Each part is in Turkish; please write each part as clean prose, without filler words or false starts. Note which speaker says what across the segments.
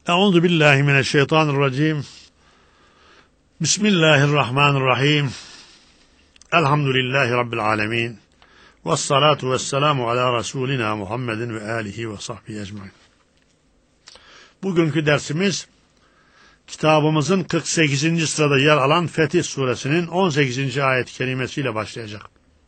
Speaker 1: Euzu billahi mineşşeytanirracim. Bismillahirrahmanirrahim. Elhamdülillahi rabbil alamin. Ves salatu vesselamu ala Resulina Muhammedin ve alihi ve sahbihi ecmaîn. Bugünkü dersimiz kitabımızın 48. sırada yer alan Fetih Suresinin 18. ayet-i kerimesiyle başlayacak.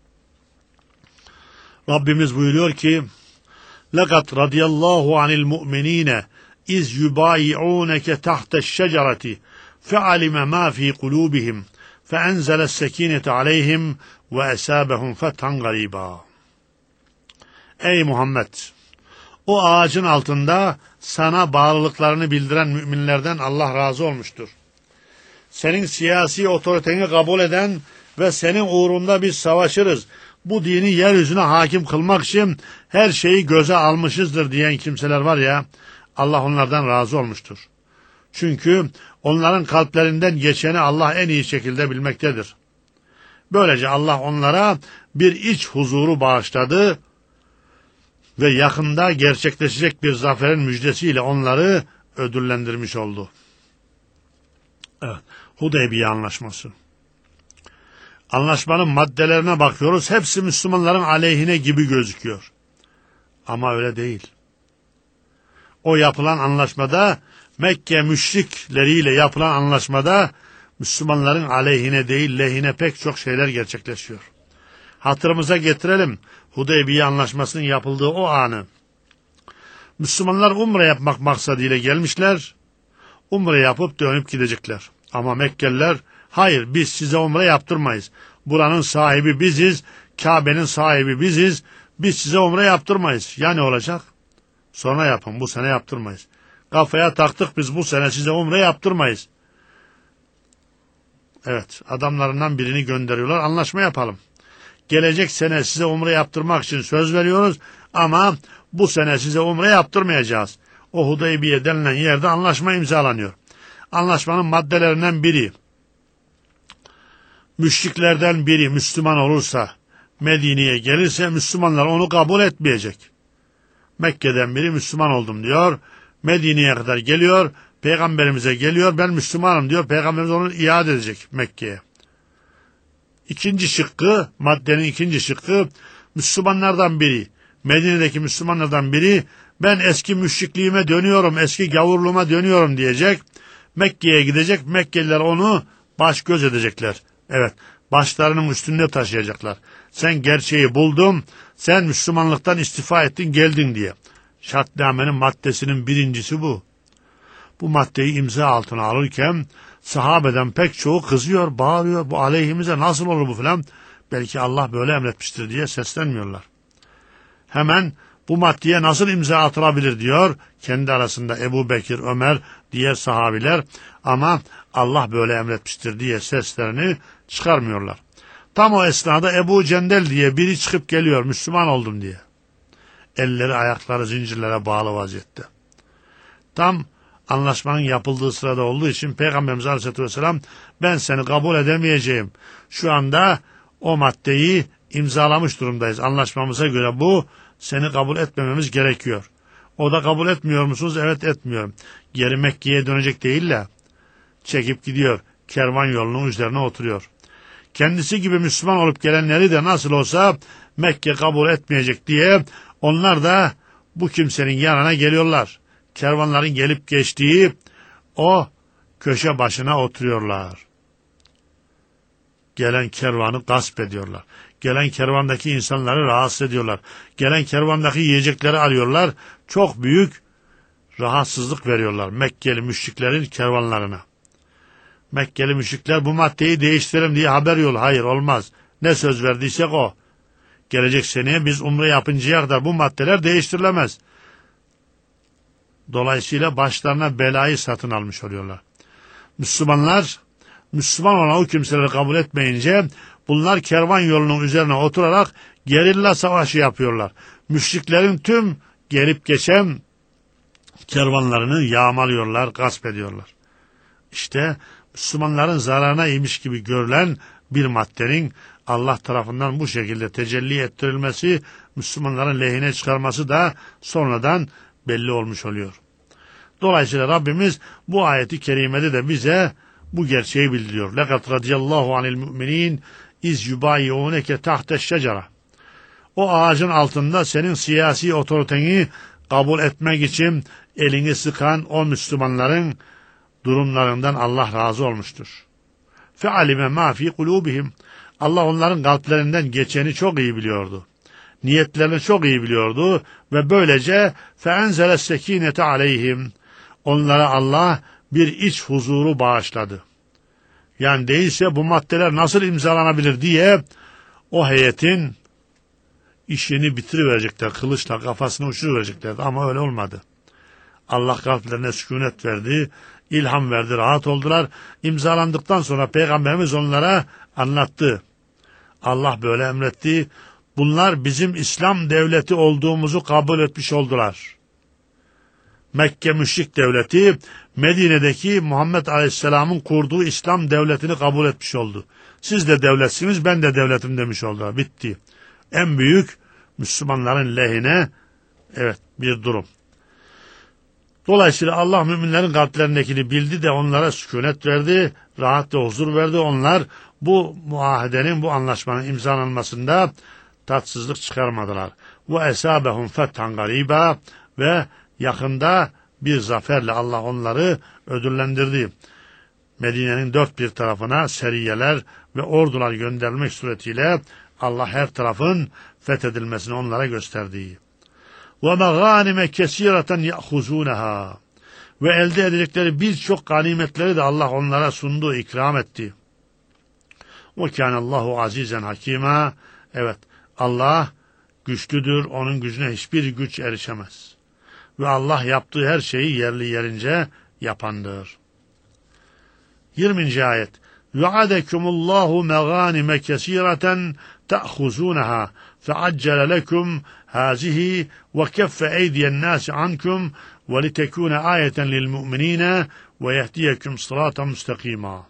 Speaker 1: Rabbimiz buyuruyor ki: "Lekad radiyallahu anil mu'minine iz yubayi'uneke tahte'ş-şecereti fe'alime ma fi kulubihim fe'enzeles sekinete aleyhim ve esabehum fethan gariba." Ey Muhammed! O ağacın altında sana bağlılıklarını bildiren müminlerden Allah razı olmuştur. Senin siyasi otoriteni kabul eden ve senin uğrunda biz savaşırız, bu dini yeryüzüne hakim kılmak için her şeyi göze almışızdır diyen kimseler var ya, Allah onlardan razı olmuştur. Çünkü onların kalplerinden geçeni Allah en iyi şekilde bilmektedir. Böylece Allah onlara bir iç huzuru bağışladı ve yakında gerçekleşecek bir zaferin müjdesiyle onları ödüllendirmiş oldu. Evet, Hudeybiye Anlaşması. Anlaşmanın maddelerine bakıyoruz, hepsi Müslümanların aleyhine gibi gözüküyor. Ama öyle değil. O yapılan anlaşmada, Mekke müşrikleriyle yapılan anlaşmada Müslümanların aleyhine değil lehine pek çok şeyler gerçekleşiyor. Hatırımıza getirelim Hudeybiye Anlaşması'nın yapıldığı o anı. Müslümanlar umre yapmak maksadıyla gelmişler, umre yapıp dönüp gidecekler. Ama Mekkeliler, hayır biz size umre yaptırmayız. Buranın sahibi biziz, Kabe'nin sahibi biziz, biz size umre yaptırmayız. Ya ne olacak? Sonra yapın, bu sene yaptırmayız. Kafaya taktık biz, bu sene size umre yaptırmayız. Evet, adamlarından birini gönderiyorlar, anlaşma yapalım. Gelecek sene size umre yaptırmak için söz veriyoruz ama bu sene size umre yaptırmayacağız. O Hudeybiye denilen yerde anlaşma imzalanıyor. Anlaşmanın maddelerinden biri, müşriklerden biri Müslüman olursa, Medine'ye gelirse Müslümanlar onu kabul etmeyecek. Mekke'den biri Müslüman oldum diyor, Medine'ye kadar geliyor, Peygamberimize geliyor, ben Müslümanım diyor, Peygamberimiz onu iade edecek Mekke'ye. İkinci şıkkı, maddenin ikinci şıkkı, Müslümanlardan biri, Medine'deki Müslümanlardan biri, ben eski müşrikliğime dönüyorum, eski gavurluğuma dönüyorum diyecek, Mekke'ye gidecek, Mekkeliler onu baş göz edecekler. Evet, başlarının üstünde taşıyacaklar. Sen gerçeği buldun, sen Müslümanlıktan istifa ettin, geldin diye. Şartnamenin maddesinin birincisi bu. Bu maddeyi imza altına alırken sahabeden pek çoğu kızıyor, bağırıyor, bu aleyhimize nasıl olur bu filan. Belki Allah böyle emretmiştir diye seslenmiyorlar. Hemen bu maddeye nasıl imza atılabilir diyor kendi arasında Ebu Bekir, Ömer, diğer sahabiler, ama Allah böyle emretmiştir diye seslerini çıkarmıyorlar. Tam o esnada Ebu Cendel diye biri çıkıp geliyor, Müslüman oldum diye. Elleri ayakları zincirlere bağlı vaziyette. Tam anlaşmanın yapıldığı sırada olduğu için Peygamberimiz Aleyhisselatü Vesselam, ben seni kabul edemeyeceğim. Şu anda o maddeyi imzalamış durumdayız. Anlaşmamıza göre bu, seni kabul etmememiz gerekiyor. O da kabul etmiyor musunuz? Evet, etmiyorum. Geri Mekke'ye dönecek değil de çekip gidiyor. Kervan yolunun üzerine oturuyor. Kendisi gibi Müslüman olup gelenleri de nasıl olsa Mekke kabul etmeyecek diye onlar da bu kimsenin yanına geliyorlar. Kervanların gelip geçtiği o köşe başına oturuyorlar. Gelen kervanı gasp ediyorlar. Gelen kervandaki insanları rahatsız ediyorlar. Gelen kervandaki yiyecekleri alıyorlar. Çok büyük rahatsızlık veriyorlar Mekkeli müşriklerin kervanlarına. Mekkeli müşrikler bu maddeyi değiştirelim diye haber yolu. Hayır, olmaz. Ne söz verdiysek o. Gelecek seneye biz umre yapıncaya kadar bu maddeler değiştirilemez. Dolayısıyla başlarına belayı satın almış oluyorlar. Müslümanlar, Müslüman olan o kimseleri kabul etmeyince bunlar kervan yolunun üzerine oturarak gerilla savaşı yapıyorlar. Müşriklerin tüm gelip geçen kervanlarını yağmalıyorlar, gasp ediyorlar. İşte Müslümanların zararına imiş gibi görülen bir maddenin Allah tarafından bu şekilde tecelli ettirilmesi, Müslümanların lehine çıkarması da sonradan belli olmuş oluyor. Dolayısıyla Rabbimiz bu ayeti kerimede de bize bu gerçeği bildiriyor. لَقَدْ رَضِيَ اللّٰهُ عَنِ الْمُؤْمِنِينَ اِذْ يُبَايِعُونَكَ تَحْتَ الشَّجَرَةِ O ağacın altında senin siyasi otoriteni kabul etmek için elini sıkan o Müslümanların durumlarından Allah razı olmuştur. فَعَلِمَ مَا فِي قُلُوبِهِمْ Allah onların kalplerinden geçeni çok iyi biliyordu. Niyetlerini çok iyi biliyordu ve böylece فَاَنْزَلَ السَّك۪ينَةَ عَلَيْهِمْ Onlara Allah bir iç huzuru bağışladı. Yani değilse bu maddeler nasıl imzalanabilir diye o heyetin işini bitiriverecekler. Kılıçla kafasını uçuruvereceklerdi ama öyle olmadı. Allah kalplerine sükunet verdi, ilham verdi, rahat oldular. İmzalandıktan sonra Peygamberimiz onlara anlattı. Allah böyle emretti. Bunlar bizim İslam devleti olduğumuzu kabul etmiş oldular. Mekke müşrik devleti Medine'deki Muhammed Aleyhisselam'ın kurduğu İslam devletini kabul etmiş oldu. Siz de devletsiniz, ben de devletim demiş oldular. Bitti. En büyük Müslümanların lehine bir durum. Dolayısıyla Allah müminlerin kalplerindekini bildi de onlara sükunet verdi, rahat ve huzur verdi. Onlar bu muahedenin, bu anlaşmanın imzalanmasında tatsızlık çıkarmadılar. وَاَسَابَهُمْ فَتْحًا غَرِيبًا Ve yakında bir zaferle Allah onları ödüllendirdi. Medine'nin dört bir tarafına seriyeler ve ordular gönderilmek suretiyle Allah her tarafın fethedilmesini onlara gösterdi. وَمَغَانِمَ كَسِيرَةً يَأْخُذُونَهَا Ve elde edecekleri birçok ganimetleri de Allah onlara sundu, ikram etti. وَكَانَ اللّٰهُ عَز۪يزًا حَك۪يمًا Evet, Allah güçlüdür, onun gücüne hiçbir güç erişemez. Ve Allah yaptığı her şeyi yerli yerince yapandır. 20. ayet وَعَدَكُمُ اللّٰهُ مَغَانِمَ كَس۪يرَةً تَأْخُذُونَهَا فَعَجَّلَ لَكُمْ هَذِهِ وَكَفَّ اَيْدِيَ النَّاسِ عَنْكُمْ وَلِتَكُونَ آيَةً لِلْمُؤْمِنِينَ وَيَهْدِيَكُمْ صِرَاطًا مُسْتَقِيمًا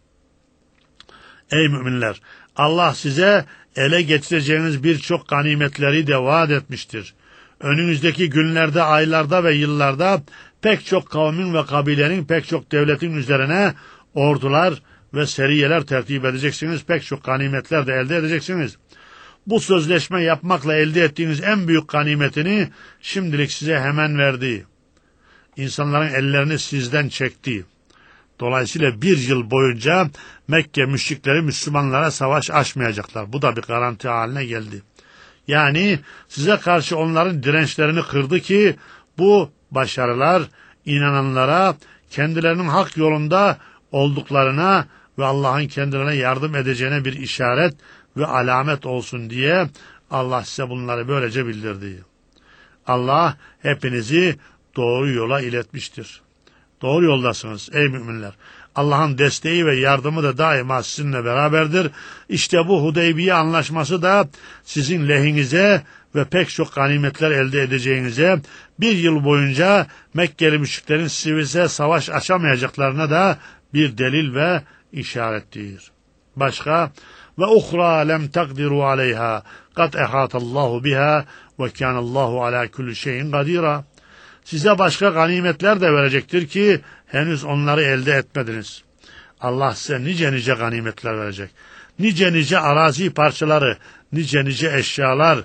Speaker 1: Ey müminler! Allah size ele geçireceğiniz birçok ganimetleri de vaat etmiştir. Önünüzdeki günlerde, aylarda ve yıllarda pek çok kavmin ve kabilenin, pek çok devletin üzerine ordular ve seriyeler tertip edeceksiniz. Pek çok ganimetler de elde edeceksiniz. Bu sözleşme yapmakla elde ettiğiniz en büyük ganimetini şimdilik size hemen verdi. İnsanların ellerini sizden çekti. Dolayısıyla bir yıl boyunca Mekke müşrikleri Müslümanlara savaş açmayacaklar. Bu da bir garanti haline geldi. Yani size karşı onların dirençlerini kırdı ki bu başarılar inananlara kendilerinin hak yolunda olduklarına ve Allah'ın kendilerine yardım edeceğine bir işaret ve alamet olsun diye Allah size bunları böylece bildirdi. Allah hepinizi doğru yola iletmiştir. Doğru yoldasınız ey müminler. Allah'ın desteği ve yardımı da daima sizinle beraberdir. İşte bu Hudeybiye anlaşması da sizin lehinize ve pek çok ganimetler elde edeceğinize, bir yıl boyunca Mekkeli müşriklerin size savaş açamayacaklarına da bir delil ve işarettir. Başka ve uhra lem takdiru aleyha kad ehatallahu biha ve kânallahu ala kulli şeyin kadira. Size başka ganimetler de verecektir ki henüz onları elde etmediniz. Allah size nice ganimetler verecek. Nice arazi parçaları, nice eşyalar,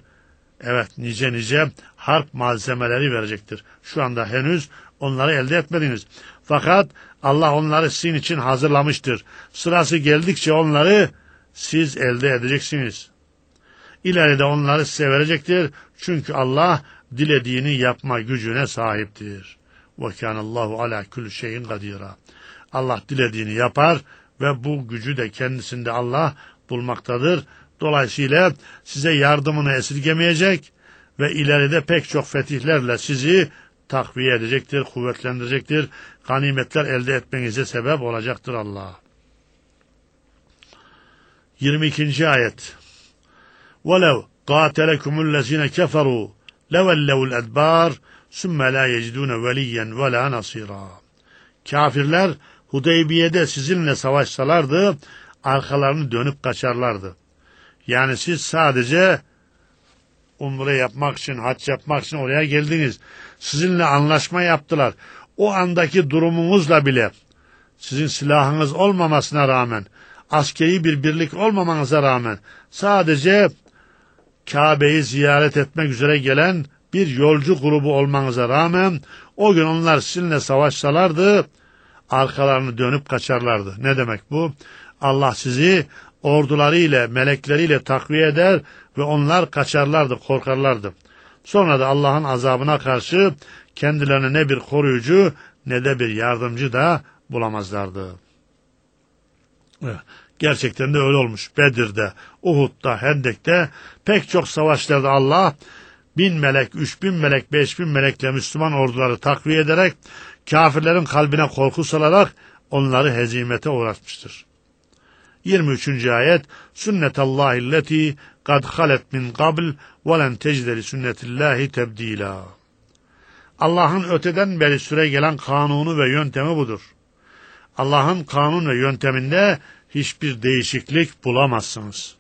Speaker 1: nice harp malzemeleri verecektir. Şu anda henüz onları elde etmediniz. Fakat Allah onları sizin için hazırlamıştır. Sırası geldikçe onları siz elde edeceksiniz. İleride onları size verecektir. Çünkü Allah dilediğini yapma gücüne sahiptir. وَكَانَ اللّٰهُ عَلَى كُلُّ شَيْءٍ قَدِيرًا Allah dilediğini yapar ve bu gücü de kendisinde Allah bulmaktadır. Dolayısıyla size yardımını esirgemeyecek ve ileride pek çok fetihlerle sizi takviye edecektir, kuvvetlendirecektir. Ganimetler elde etmenize sebep olacaktır Allah. 22. ayet وَلَوْ قَاتَلَكُمُ الَّذِينَ كَفَرُوا لَوَلَّوُ الْاَدْبَارِ ثُمَّ لَا يَجِدُونَ وَلِيًّا وَلَا نَصِيرًا Kafirler Hudeybiye'de sizinle savaşsalardı, arkalarını dönüp kaçarlardı. Yani siz sadece umre yapmak için, hac yapmak için oraya geldiniz. Sizinle anlaşma yaptılar. o andaki durumunuzla bile, sizin silahınız olmamasına rağmen, askeri bir birlik olmamanıza rağmen, sadece Kabe'yi ziyaret etmek üzere gelen bir yolcu grubu olmanıza rağmen, o gün onlar sizinle savaşsalardı, arkalarını dönüp kaçarlardı. Ne demek bu? Allah sizi ordularıyla, melekleriyle takviye eder ve onlar kaçarlardı, korkarlardı. Sonra da Allah'ın azabına karşı kendilerine ne bir koruyucu ne de bir yardımcı da bulamazlardı. Gerçekten de öyle olmuş. Bedir'de, Uhud'da, Hendek'te pek çok savaşlarda Allah 1000 melek, 3000 melek, 5000 melekle Müslüman orduları takviye ederek kafirlerin kalbine korku salarak onları hezimete uğratmıştır. 23. ayet Sünnetallahilleti kad halet min qabl ve len tecide li sünnetillahi tebdila. Allah'ın öteden beri süre gelen kanunu ve yöntemi budur. Allah'ın kanun ve yönteminde hiçbir değişiklik bulamazsınız.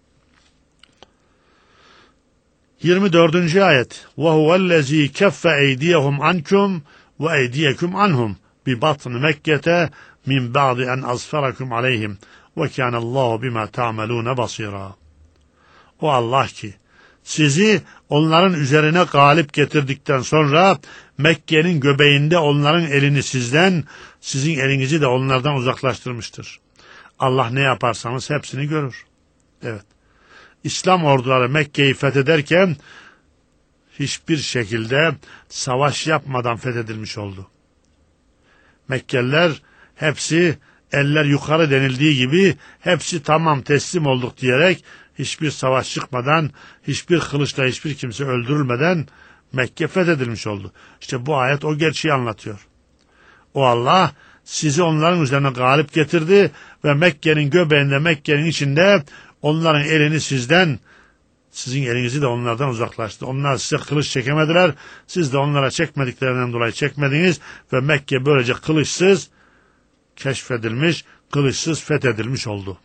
Speaker 1: 24. ayet وَهُوَ الَّذ۪ي كَفَّ اَيْدِيَهُمْ عَنْكُمْ وَاَيْدِيَكُمْ عَنْهُمْ بِبَطْنِ مَكَّةَ مِنْ بَعْدِ اَنْ أَظْفَرَكُمْ عَلَيْهِمْ وَكَانَ اللّٰهُ بِمَا تَعْمَلُونَ بَصِيرًا. O Allah ki sizi onların üzerine galip getirdikten sonra Mekke'nin göbeğinde onların elini sizden, sizin elinizi de onlardan uzaklaştırmıştır. Allah ne yaparsanız hepsini görür. Evet. İslam orduları Mekke'yi fethederken hiçbir şekilde savaş yapmadan fethedilmiş oldu. Mekkeliler hepsi eller yukarı denildiği gibi hepsi tamam teslim olduk diyerek hiçbir savaş çıkmadan, hiçbir kılıçla hiçbir kimse öldürülmeden Mekke fethedilmiş oldu. İşte bu ayet o gerçeği anlatıyor. O Allah sizi onların üzerine galip getirdi ve Mekke'nin göbeğinde, Mekke'nin içinde onların elini sizden, sizin elinizi de onlardan uzaklaştı. Onlar size kılıç çekemediler, siz de onlara çekmediklerinden dolayı çekmediniz ve Mekke böylece kılıçsız keşfedilmiş, kılıçsız fethedilmiş oldu.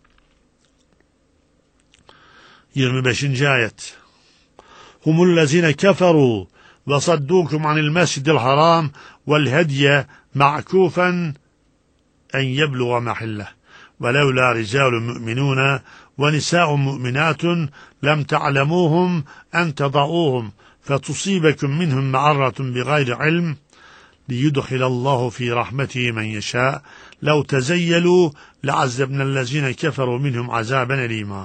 Speaker 1: 25. ayet Humullezine keferu ve saddukum anil mescidil haram vel hediye ma'kufen en yebluğa mahillah ve levla ricalu mu'minuna ve nisa'u mu'minatun lem ta'lemuhum en teda'uhum fetusibekum minhum ma'arratun bi gayri ilm liyudkhilallahu fi rahmetihi men yasha lev tezeyyelu le'azzebnellezine keferu minhum azaben elima.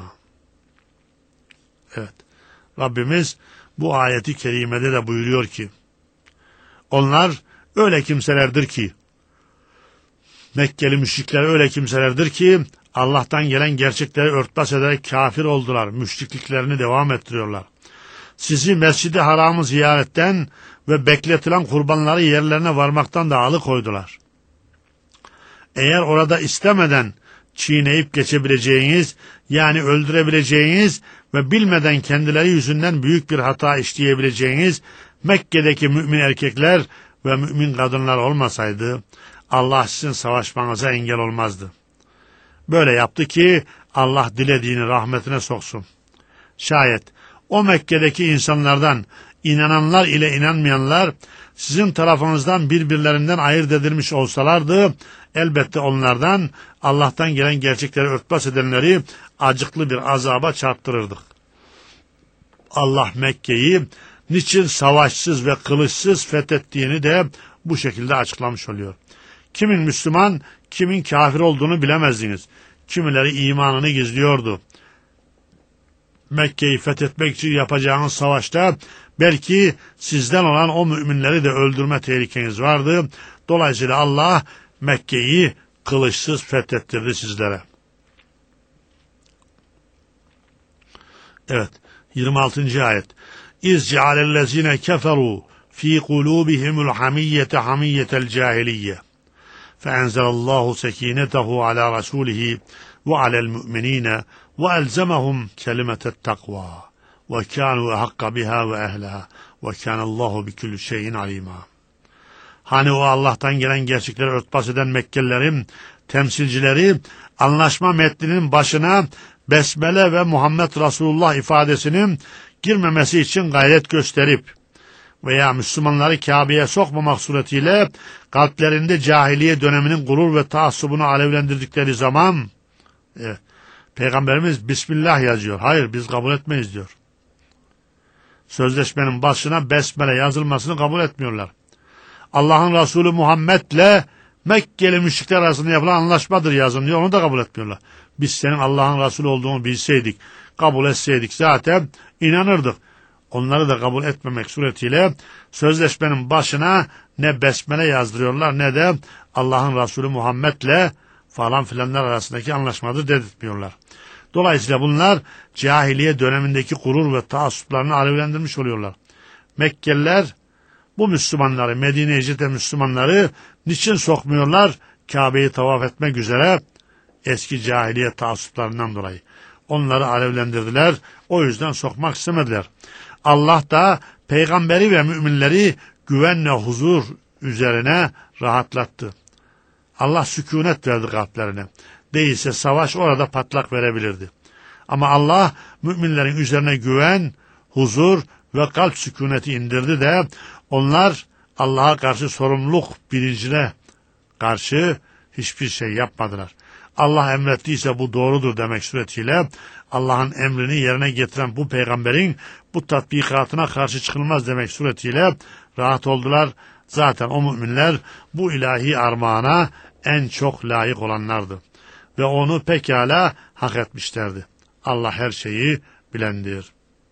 Speaker 1: Evet. Rabbimiz bu ayeti kerimede de buyuruyor ki onlar öyle kimselerdir ki Mekkeli müşrikler öyle kimselerdir ki Allah'tan gelen gerçekleri örtbas ederek kafir oldular. Müşrikliklerini devam ettiriyorlar. Sizi Mescid-i Haram'ı ziyaretten ve bekletilen kurbanları yerlerine varmaktan da alıkoydular. Eğer orada istemeden çiğneyip geçebileceğiniz, yani öldürebileceğiniz ve bilmeden kendileri yüzünden büyük bir hata işleyebileceğiniz Mekke'deki mümin erkekler ve mümin kadınlar olmasaydı, Allah sizin savaşmanıza engel olmazdı. Böyle yaptı ki Allah dilediğini rahmetine soksun. Şayet o Mekke'deki insanlardan inananlar ile inanmayanlar sizin tarafınızdan birbirlerinden ayırt edilmiş olsalardı, elbette onlardan Allah'tan gelen gerçekleri örtbas edenleri acıklı bir azaba çarptırırdık. Allah Mekke'yi niçin savaşsız ve kılıçsız fethettiğini de bu şekilde açıklamış oluyor. Kimin Müslüman, kimin kafir olduğunu bilemezdiniz. Kimileri imanını gizliyordu. Mekke'yi fethetmek için yapacağınız savaşta belki sizden olan o müminleri de öldürme tehlikeniz vardı. Dolayısıyla Allah Mekke'yi kılıçsız fethettirdi sizlere. Evet, 26. ayet. İz cealellezine keferu fi kulubihimul hamiyyete hamiyyetel cahiliyye. فأنزل الله سكينته على رسوله وعلى المؤمنين وألزمهم كلمة التقوى وكانوا أحق بها وأهلها وكان الله بكل شيء عليما. Hani o Allah'tan gelen gerçekleri örtbas eden Mekkelilerin temsilcileri anlaşma metninin başına Besmele ve Muhammed Resulullah ifadesinin girmemesi için gayret gösterip veya Müslümanları Kabe'ye sokmamak suretiyle kalplerinde cahiliye döneminin gurur ve taassubunu alevlendirdikleri zaman Peygamberimiz Bismillah yazıyor. Hayır, biz kabul etmeyiz diyor. Sözleşmenin başına Besmele yazılmasını kabul etmiyorlar. Allah'ın Resulü Muhammed'le Mekkeli müşrikler arasında yapılan anlaşmadır yazın diyor. Onu da kabul etmiyorlar. Biz senin Allah'ın Resulü olduğunu bilseydik, kabul etseydik zaten inanırdık. Onları da kabul etmemek suretiyle sözleşmenin başına ne Besmele yazdırıyorlar ne de Allah'ın Resulü Muhammed'le falan filanlar arasındaki anlaşmadır dedirtmiyorlar. Dolayısıyla bunlar cahiliye dönemindeki gurur ve taassuplarını alevlendirmiş oluyorlar. Mekkeliler bu Müslümanları, Medine'ye hicret eden Müslümanları niçin sokmuyorlar? Kabe'yi tavaf etmek üzere eski cahiliye taassuplarından dolayı. Onları alevlendirdiler, o yüzden sokmak istemediler. Allah da peygamberi ve müminleri güvenle huzur üzerine rahatlattı. Allah sükunet verdi kalplerine. Değilse savaş orada patlak verebilirdi. Ama Allah müminlerin üzerine güven, huzur ve kalp sükuneti indirdi de onlar Allah'a karşı sorumluluk bilincine karşı hiçbir şey yapmadılar. Allah emrettiyse bu doğrudur demek suretiyle Allah'ın emrini yerine getiren bu peygamberin bu tatbikatına karşı çıkılmaz demek suretiyle rahat oldular. Zaten o müminler bu ilahi armağana en çok layık olanlardı. Ve onu pekala hak etmişlerdi. Allah her şeyi bilendir.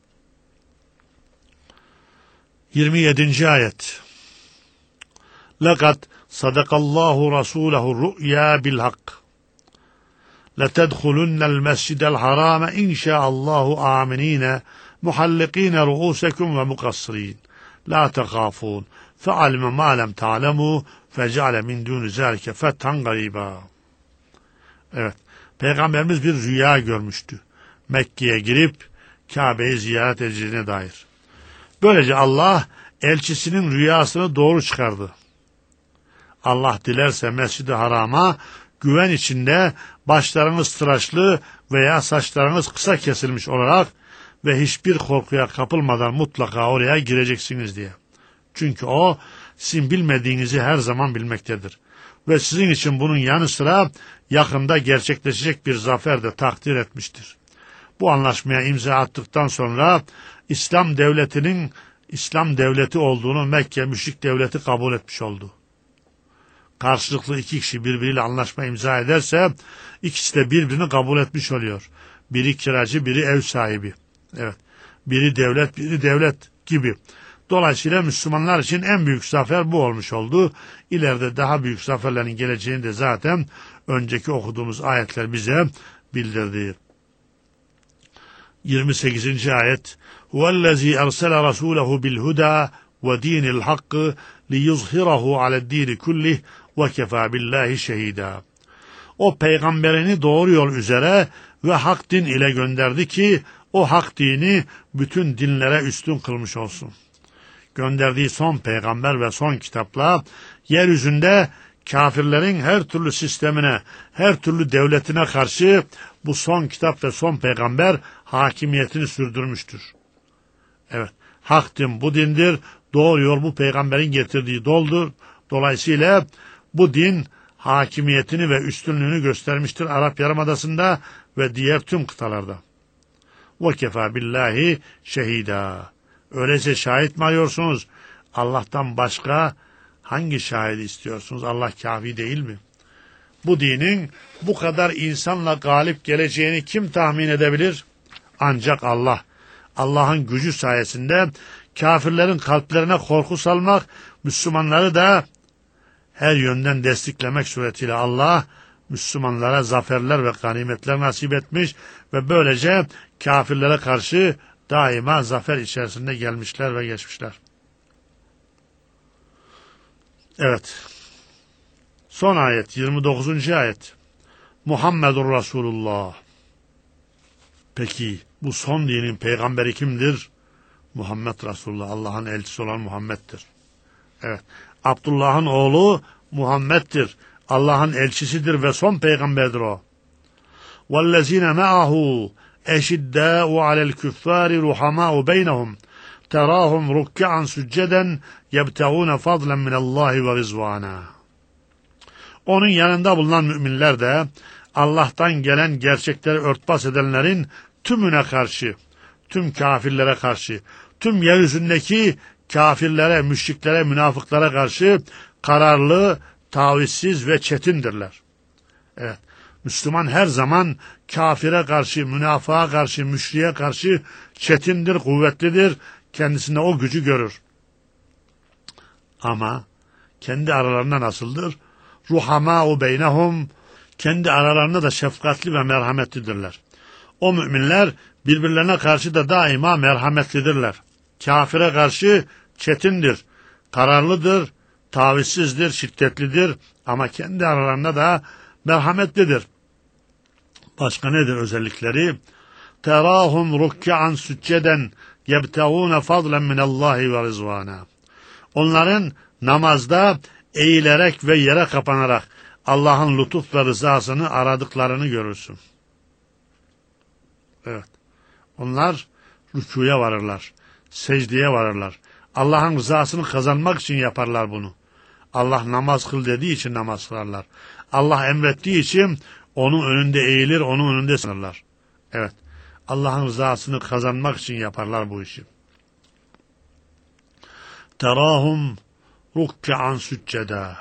Speaker 1: 27. ayet. لَقَدْ صَدَقَ اللّٰهُ رَسُولَهُ الرُّؤْيَا بِالْحَقِّ لَتَدْخُلُنَّ الْمَسْجِدَ الْحَرَامَ اِنْ شَاءَ اللّٰهُ آمِنِينَ مُحَلِّقِينَ رُؤُوسَكُمْ وَمُقَصِّرِينَ لَا تَخَافُونَ فَعَلِمَ مَا لَمْ تَعْلَمُوا فَجَعَلَ مِنْ دُونِ ذَٰلِكَ فَتْحًا قَرِيبًا. Evet, Peygamberimiz bir rüya görmüştü. Mekke'ye girip Kabe'yi ziyaret edeceğine dair. Böylece Allah elçisinin rüyasını doğru çıkardı. Allah dilerse Mescid-i Haram'a güven içinde başlarınız tıraşlı veya saçlarınız kısa kesilmiş olarak ve hiçbir korkuya kapılmadan mutlaka oraya gireceksiniz diye. Çünkü o sizin bilmediğinizi her zaman bilmektedir. Ve sizin için bunun yanı sıra yakında gerçekleşecek bir zafer de takdir etmiştir. Bu anlaşmaya imza attıktan sonra İslam devletinin İslam devleti olduğunu Mekke müşrik devleti kabul etmiş oldu. Karşılıklı iki kişi birbiriyle anlaşma imza ederse ikisi de birbirini kabul etmiş oluyor. Biri kiracı, biri ev sahibi. Evet. Biri devlet, biri devlet gibi. Dolayısıyla Müslümanlar için en büyük zafer bu olmuş oldu. İleride daha büyük zaferlerin geleceğini de zaten önceki okuduğumuz ayetler bize bildirdi. 28. ayet. Huvellezî ersele rasûlehu bilhudâ ve dînil hakkı liyuzhirahu ale'd-dîni kullih ve kefâ billâhi şehîdâ. O peygamberini doğru yol üzere ve hak din ile gönderdi ki o hak dini bütün dinlere üstün kılmış olsun. Gönderdiği son peygamber ve son kitapla yeryüzünde kafirlerin her türlü sistemine, her türlü devletine karşı bu son kitap ve son peygamber hakimiyetini sürdürmüştür. Evet, hak din bu dindir, doğru yol bu peygamberin getirdiği doldur. Dolayısıyla bu din hakimiyetini ve üstünlüğünü göstermiştir Arap Yarımadası'nda ve diğer tüm kıtalarda. وَكَفَى بِاللّٰهِ شَهِيدًا. Öyleyse şahit mi arıyorsunuz? Allah'tan başka hangi şahidi istiyorsunuz? Allah kafi değil mi? Bu dinin bu kadar insanla galip geleceğini kim tahmin edebilir? Ancak Allah. Allah'ın gücü sayesinde kafirlerin kalplerine korku salmak, Müslümanları da her yönden desteklemek suretiyle Allah Müslümanlara zaferler ve ganimetler nasip etmiş ve böylece kafirlere karşı daima zafer içerisinde gelmişler ve geçmişler. Evet. Son ayet 29. ayet. Muhammedur Resulullah. Peki bu son dinin peygamberi kimdir? Muhammed Resulullah. Allah'ın elçisi olan Muhammed'dir. Evet. Abdullah'ın oğlu Muhammed'dir. Allah'ın elçisidir ve son peygamberdir o. وَالَّذ۪ينَ مَعَهُ اَشِدَّاءُ عَلَى الْكُفَّارِ رُحَمَاءُ بَيْنَهُمْ terahum ruk'an succeden yebtagûne fadlen minallâhi ve rizvâna. Onun yanında bulunan müminler de Allah'tan gelen gerçekleri örtbas edenlerin tümüne karşı, tüm kafirlere karşı, tüm yeryüzündeki kafirlere, müşriklere, münafıklara karşı kararlı, tavizsiz ve çetindirler. Evet, Müslüman her zaman kafire karşı, münafığa karşı, müşriye karşı çetindir, kuvvetlidir, kendisinde o gücü görür. Ama kendi aralarında nasıldır? Ruhamâ'u beynehum, kendi aralarında da şefkatli ve merhametlidirler. O müminler birbirlerine karşı da daima merhametlidirler. Kafire karşı çetindir, kararlıdır, tavizsizdir, şiddetlidir ama kendi aralarında da merhametlidir. Başka nedir özellikleri? Terahum ruk'an succeden yebtagûne fadlen minallâhi ve rizvâna. Onların namazda eğilerek ve yere kapanarak Allah'ın lütuf ve rızasını aradıklarını görürsün. Evet. Onlar rükûya varırlar, secdeye varırlar. Allah'ın rızasını kazanmak için yaparlar bunu. Allah namaz kıl dediği için namaz kılarlar. Allah emrettiği için onun önünde eğilir, onun önünde sanırlar. Evet. Allah'ın rızasını kazanmak için yaparlar bu işi. Terahum ruk'an succeda.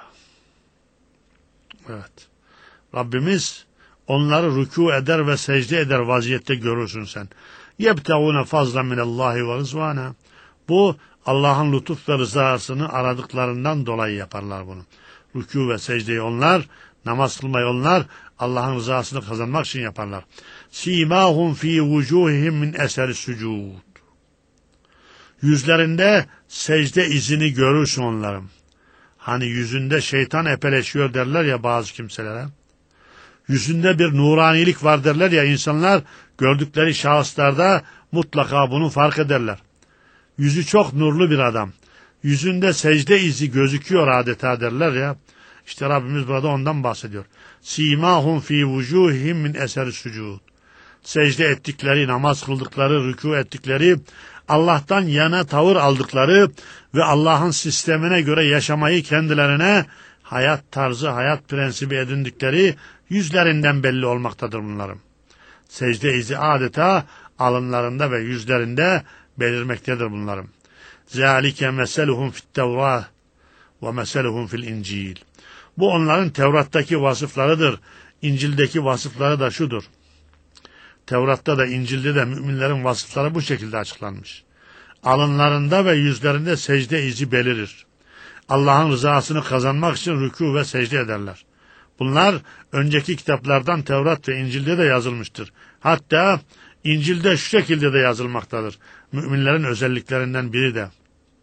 Speaker 1: Evet. Rabbimiz onları rükû eder ve secde eder vaziyette görürsün sen. Yebtagûne fazlen minallâhi ve rızvâna. Bu Allah'ın lütuf ve rızasını aradıklarından dolayı yaparlar bunu. Rükû ve secdeyi onlar, namaz kılmayı onlar, Allah'ın rızasını kazanmak için yaparlar. Sîmâhum fî vücûhihim min eseri sucûd. Yüzlerinde secde izini görürsün onların. Hani yüzünde şeytan epeleşiyor derler ya bazı kimselere. Yüzünde bir nuranilik var derler ya, insanlar gördükleri şahıslarda mutlaka bunu fark ederler. Yüzü çok nurlu bir adam. Yüzünde secde izi gözüküyor adeta derler ya. İşte Rabbimiz burada ondan bahsediyor. Simahum fi vujuhihim min eseri sucud. Secde ettikleri, namaz kıldıkları, rükû ettikleri, Allah'tan yana tavır aldıkları ve Allah'ın sistemine göre yaşamayı kendilerine hayat tarzı, hayat prensibi edindikleri yüzlerinden belli olmaktadır bunların. Secde izi adeta alınlarında ve yüzlerinde belirmektedir bunların. Zalike meseluhum fit Tevrat ve meseluhum fil İncil. Bu onların Tevrat'taki vasıflarıdır. İncil'deki vasıfları da şudur. Tevrat'ta da İncil'de de müminlerin vasıfları bu şekilde açıklanmış. Alınlarında ve yüzlerinde secde izi belirir. Allah'ın rızasını kazanmak için rükû ve secde ederler. Bunlar önceki kitaplardan Tevrat ve İncil'de de yazılmıştır. Hatta İncil'de şu şekilde de yazılmaktadır. Müminlerin özelliklerinden biri de.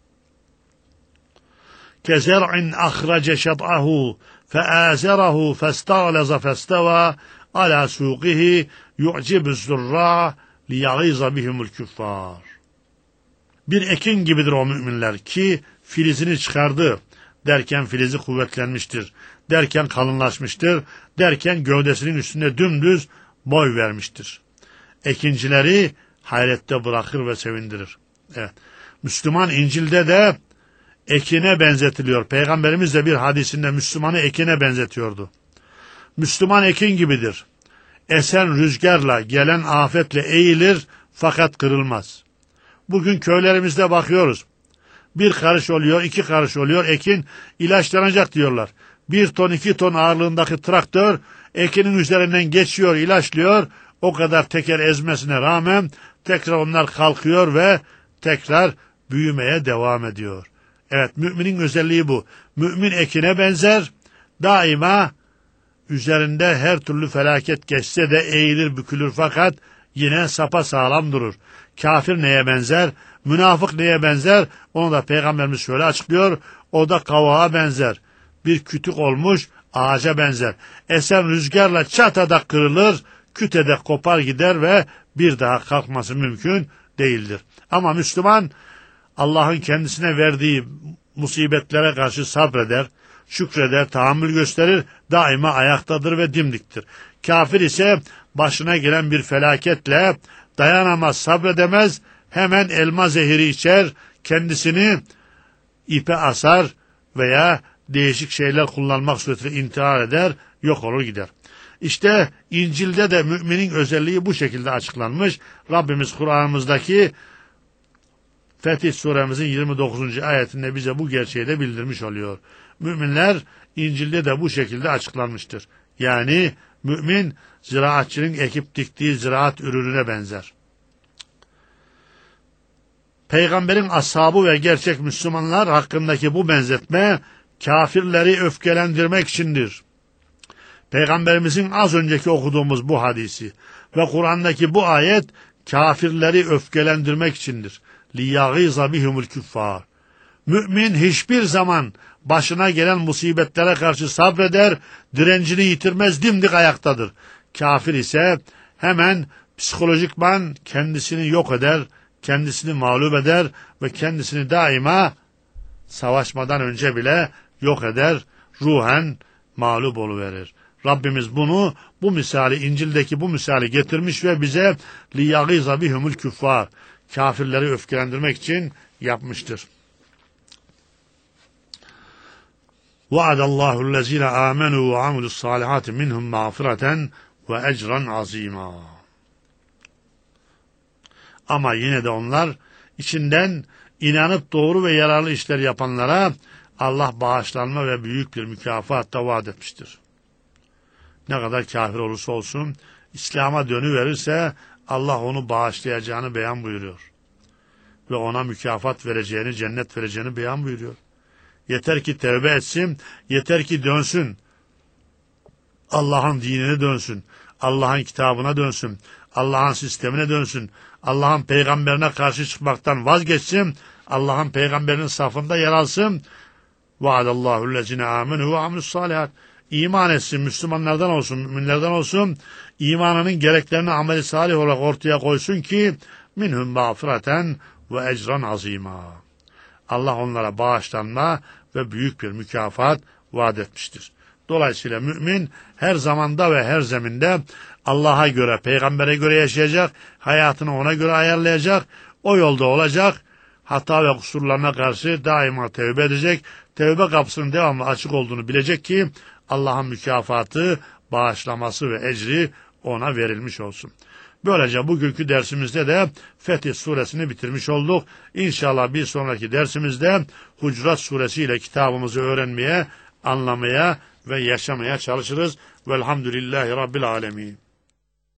Speaker 1: Kezer'in ahrace şat'ahu feâzerahu festağleza festeva ala suqihi yu'cibuz zurra liyagîza bihimul küffâr. Bir ekin gibidir o müminler ki filizini çıkardı. Derken filizi kuvvetlenmiştir. Derken kalınlaşmıştır. Derken gövdesinin üstünde dümdüz boy vermiştir. Ekincileri hayrette bırakır ve sevindirir. Evet. Müslüman İncil'de de ekine benzetiliyor. Peygamberimiz de bir hadisinde Müslümanı ekine benzetiyordu. Müslüman ekin gibidir. Esen rüzgarla, gelen afetle eğilir fakat kırılmaz. Bugün köylerimizde bakıyoruz. 1 karış oluyor, 2 karış oluyor, ekin ilaçlanacak diyorlar. 1 ton 2 ton ağırlığındaki traktör ekinin üzerinden geçiyor, ilaçlıyor. O kadar teker ezmesine rağmen tekrar onlar kalkıyor ve tekrar büyümeye devam ediyor. Evet, müminin özelliği bu. Mümin ekine benzer, daima üzerinde her türlü felaket geçse de eğilir bükülür fakat yine sapasağlam durur. Kafir neye benzer? Münafık neye benzer? Onu da Peygamberimiz şöyle açıklıyor. O da kavuğa benzer. Bir kütük olmuş ağaca benzer. Esen rüzgarla çatada kırılır, kütede kopar gider ve bir daha kalkması mümkün değildir. Ama Müslüman Allah'ın kendisine verdiği musibetlere karşı sabreder, şükreder, tahammül gösterir, daima ayaktadır ve dimdiktir. Kafir ise başına gelen bir felaketle dayanamaz, sabredemez, hemen elma zehiri içer, kendisini ipe asar veya değişik şeyler kullanmak suretiyle intihar eder, yok olur gider. İşte İncil'de de müminin özelliği bu şekilde açıklanmış. Rabbimiz Kur'an'ımızdaki Fetih suremizin 29. ayetinde bize bu gerçeği de bildirmiş oluyor. Müminler İncil'de de bu şekilde açıklanmıştır. Yani mümin ziraatçının ekip diktiği ziraat ürününe benzer. Peygamberin ashabı ve gerçek Müslümanlar hakkındaki bu benzetme kafirleri öfkelendirmek içindir. Peygamberimizin az önceki okuduğumuz bu hadisi ve Kur'an'daki bu ayet kafirleri öfkelendirmek içindir. لِيَغِيظَ بِهُمُ الْكُفَّارِ Mümin hiçbir zaman başına gelen musibetlere karşı sabreder, direncini yitirmez, dimdik ayaktadır. Kafir ise hemen psikolojikman kendisini yok eder, kendisini mağlup eder ve kendisini daima savaşmadan önce bile yok eder, ruhen mağlup oluverir. Rabbimiz bu misali, İncil'deki bu misali getirmiş ve bize لِيَغِيظَ بِهُمُ الْكُفَّارِ kafirleri öfkelendirmek için yapmıştır. وَعَدَ اللّٰهُ الَّذ۪ينَ آمَنُوا وَعَمُلُوا الصَّالِحَاتِ مِنْهُمْ مَغْفِرَةً وَاَجْرًا عَظ۪يمًا Ama yine de onlar içinden inanıp doğru ve yararlı işler yapanlara Allah bağışlanma ve büyük bir mükafat da vaat etmiştir. Ne kadar kafir olursa olsun İslam'a dönüverirse Allah onu bağışlayacağını beyan buyuruyor. Ve ona mükafat vereceğini, cennet vereceğini beyan buyuruyor. Yeter ki tevbe etsin, yeter ki dönsün. Allah'ın dinine dönsün, Allah'ın kitabına dönsün, Allah'ın sistemine dönsün, Allah'ın peygamberine karşı çıkmaktan vazgeçsin, Allah'ın peygamberinin safında yer alsın. Vaadallahu lezine amenu ve amilus salihat. İman etsin, Müslümanlardan olsun, müminlerden olsun, imanının gereklerini ameli salih olarak ortaya koysun ki minhum mağfireten ve ecran azima. Allah onlara bağışlanma ve büyük bir mükafat vaat etmiştir. Dolayısıyla mümin her zamanda ve her zeminde Allah'a göre, peygambere göre yaşayacak, hayatını ona göre ayarlayacak, o yolda olacak, hata ve kusurlarına karşı daima tevbe edecek, tevbe kapısının devamlı açık olduğunu bilecek ki Allah'ın mükafatı, bağışlaması ve ecri ona verilmiş olsun. Böylece bugünkü dersimizde de Fetih suresini bitirmiş olduk. İnşallah bir sonraki dersimizde Hucurat suresi ile kitabımızı öğrenmeye, anlamaya ve yaşamaya çalışırız. Velhamdülillahi Rabbil alemin.